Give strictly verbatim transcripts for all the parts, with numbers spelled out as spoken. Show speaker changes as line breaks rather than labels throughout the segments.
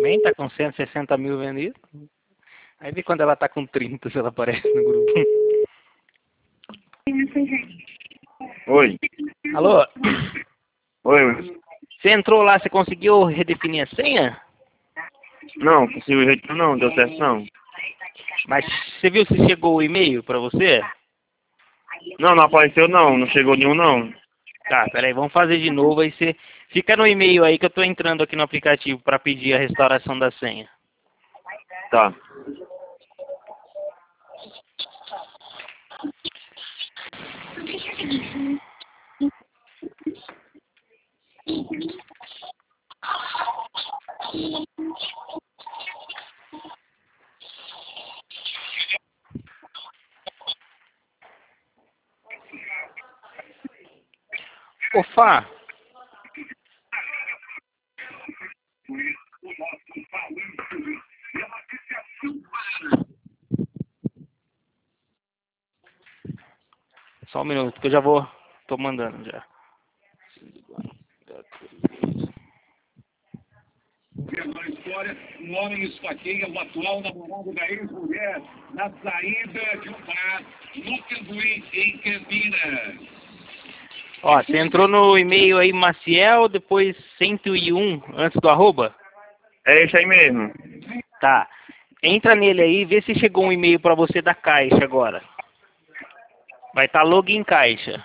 Também tá com cento e sessenta mil vendidos. Aí vê quando ela tá com trinta, se ela aparece no grupo.
Oi.
Alô?
Oi.
Você entrou lá, você conseguiu redefinir a senha?
Não, consigo jeito não, deu certo não.
Mas você viu se chegou o e-mail pra você?
Não, não apareceu não, não chegou nenhum não.
Tá, peraí, vamos fazer de novo. Aí você fica no e-mail aí que eu tô entrando aqui no aplicativo pra pedir a restauração da senha.
Tá.
Ô, Fá. Só um minuto que eu já vou... Tô mandando já.
Na história, um homem esfaqueia o atual namorado da ex-mulher na saída de um bar no Cambuí, em Campinas.
Ó, você entrou no e-mail aí, Maciel, depois cento e um, antes do arroba?
É isso aí mesmo.
Tá. Entra nele aí e vê se chegou um e-mail pra você da Caixa agora. Vai estar tá login Caixa.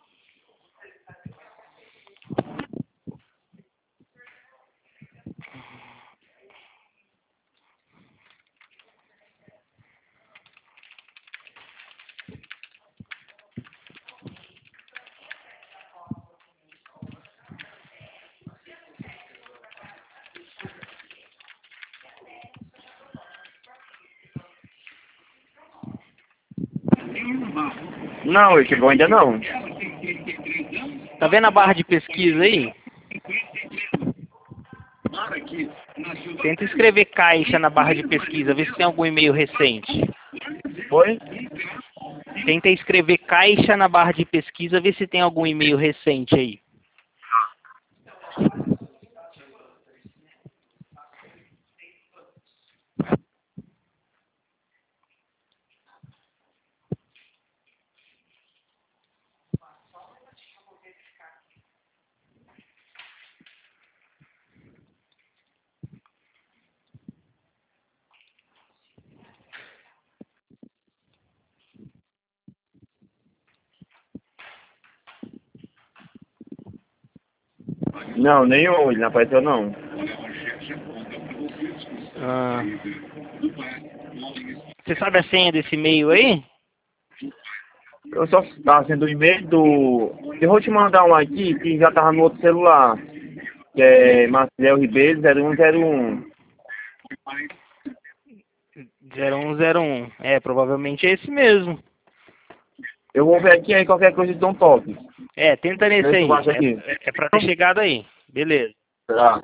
Não, ele chegou ainda não.
Tá vendo a barra de pesquisa aí? Tenta escrever Caixa na barra de pesquisa, vê se tem algum e-mail recente.
Foi?
Tenta escrever Caixa na barra de pesquisa, vê se tem algum e-mail recente aí.
Não, nenhum, ele não apareceu não.
Ah. Você sabe a senha desse e-mail aí?
Eu só tava sendo o e-mail do... Eu vou te mandar um aqui que já tava no outro celular. Que é Marcelo Ribeiro zero um zero um.
zero um zero um. É, provavelmente é esse mesmo.
Eu vou ver aqui aí qualquer coisa de um toque.
É, tenta nesse aí. É, é pra ter chegado aí. Beleza.
Tá.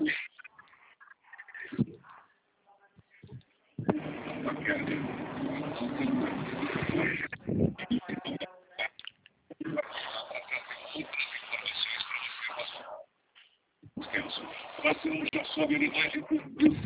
Passamos já sob a unidade do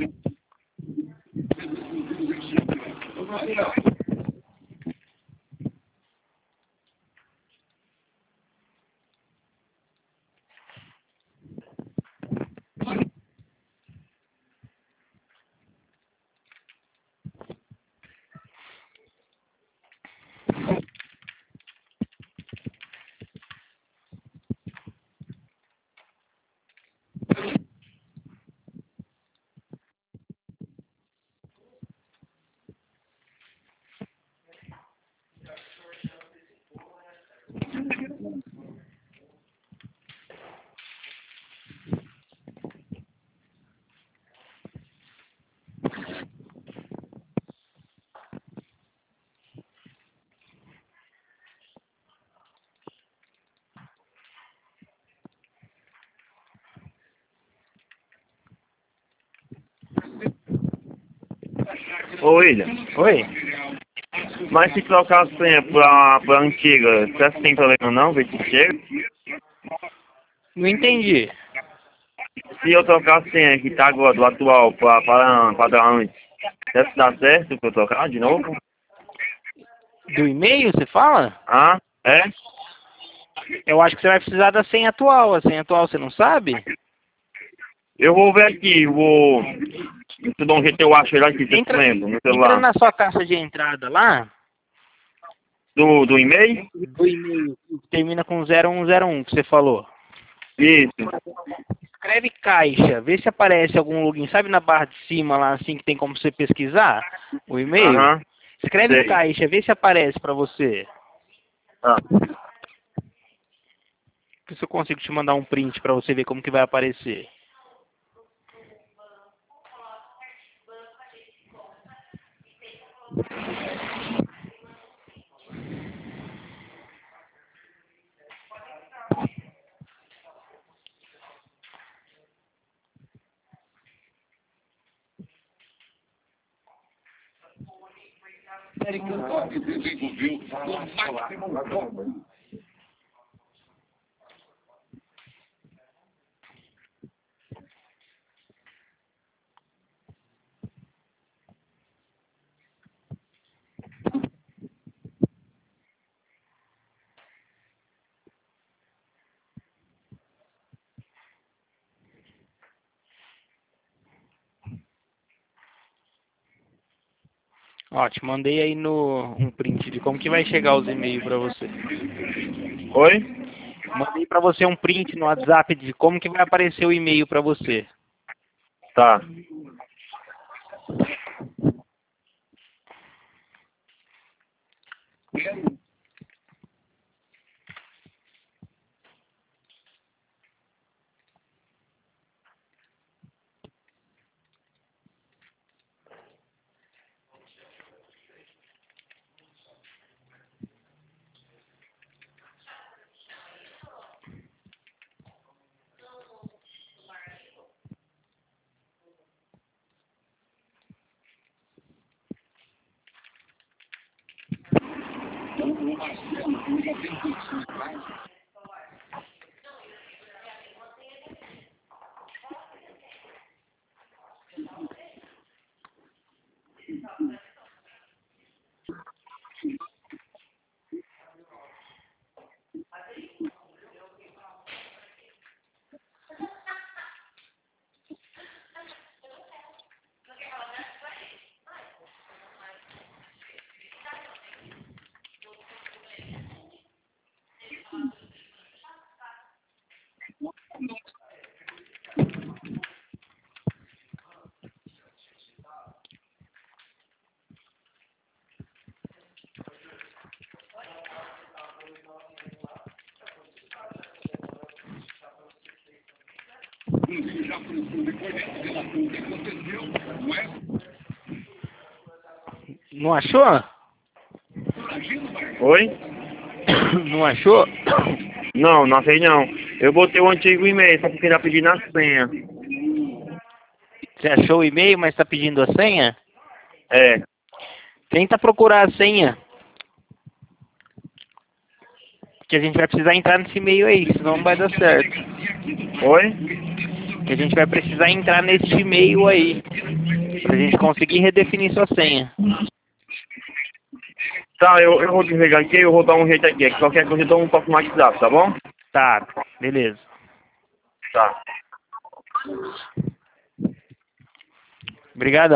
Ô, William.
Oi?
Mas se trocar a senha pra, pra antiga, será que tem problema não? Ver se chega?
Não entendi.
se eu trocar a senha que tá agora, do atual, para, para, para dar antes, deve dar certo pra eu trocar de novo?
Do e-mail, você fala?
Ah, é?
Eu acho que você vai precisar da senha atual. A senha atual você não sabe?
Eu vou ver aqui, vou... Se eu dou um jeito eu acho ele aqui, você
Entra,
lembra, no
entra
celular.
na sua caixa de entrada lá,
Do, do e-mail?
do e-mail que termina com zero um zero um que você falou.
Isso.
Escreve caixa, vê se aparece algum login. Sabe na barra de cima lá, assim, que tem como você pesquisar o e-mail?
Aham.
Escreve
Sei.
caixa, vê se aparece pra você.
Ah.
Ver se eu consigo te mandar um print pra você ver como que vai aparecer.
Eric Antônio desenvolveu o máximo foco.
Ó, te mandei aí no um print de como que vai chegar os e-mails pra você.
Oi?
Mandei pra você um print no WhatsApp de como que vai aparecer o e-mail pra você.
Tá.
Inclusive, já depois dessa relação que aconteceu, não é?
Não achou?
Oi?
Não achou?
Não, não sei não. Eu botei o antigo e-mail, só porque tá pedindo a senha.
Você achou o e-mail, mas tá pedindo a senha?
É.
Tenta procurar a senha. Que a gente vai precisar entrar nesse e-mail aí, senão não vai dar certo.
Oi?
Que a gente vai precisar entrar nesse e-mail aí. Pra gente conseguir redefinir sua senha.
Tá, eu, eu vou desligar aqui, eu vou dar um jeito aqui. É que qualquer coisa eu dou um toque no WhatsApp, tá bom?
Tá, beleza.
Tá.
Obrigado.